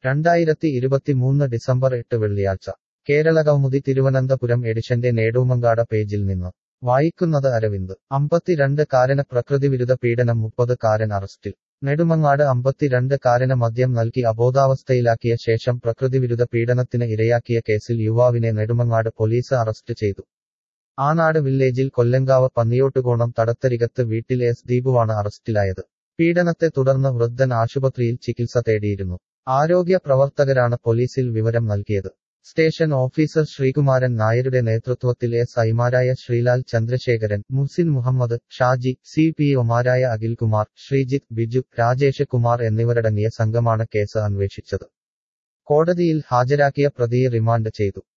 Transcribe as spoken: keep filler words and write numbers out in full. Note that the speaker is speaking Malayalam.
രണ്ടായിരത്തി ഇരുപത്തിമൂന്ന് ഡിസംബർ എട്ട് വെള്ളിയാഴ്ച കേരളകൗമുദി തിരുവനന്തപുരം എഡിഷന്റെ നേടൂമങ്കാട പേജിൽ നിന്ന് വായിക്കുന്നത് അരവിന്ദ് അമ്പത്തിരണ്ട് കാരന് പ്രകൃതിവിരുദ്ധ പീഡനം മുപ്പത് കാരൻ അറസ്റ്റിൽ നെടുമങ്ങാട് അമ്പത്തിരണ്ട് കാരന് മദ്യം നൽകി അബോധാവസ്ഥയിലാക്കിയ ശേഷം പ്രകൃതിവിരുദ്ധ പീഡനത്തിന് ഇരയാക്കിയ കേസിൽ യുവാവിനെ നെടുമങ്ങാട് പോലീസ് അറസ്റ്റ് ചെയ്തു. ആനാട് വില്ലേജിൽ കൊല്ലങ്കാവ് പന്നിയോട്ടുകോണം തടത്തരികത്ത് വീട്ടിൽ എസ് ദീപുവാണ് അറസ്റ്റിലായത്. പീഡനത്തെ തുടർന്ന് വൃദ്ധൻ ആശുപത്രിയിൽ ചികിത്സ തേടിയിരുന്നു. ആരോഗ്യ പ്രവർത്തകരാണ് പോലീസിൽ വിവരം നൽകിയത്. സ്റ്റേഷൻ ഓഫീസർ ശ്രീകുമാരൻ നായരുടെ നേതൃത്വത്തിൽ എസ് ഐമാരായ ശ്രീലാൽ ചന്ദ്രശേഖരൻ, മുഹ്സിൻ മുഹമ്മദ്, ഷാജി, സി പി ഒമാരായ അഖിൽകുമാർ, ശ്രീജിത്ത്, ബിജു, രാജേഷ് കുമാർ എന്നിവരടങ്ങിയ സംഘമാണ് കേസ് അന്വേഷിച്ചത്. കോടതിയിൽ ഹാജരാക്കിയ പ്രതിയെ റിമാൻഡ് ചെയ്തു.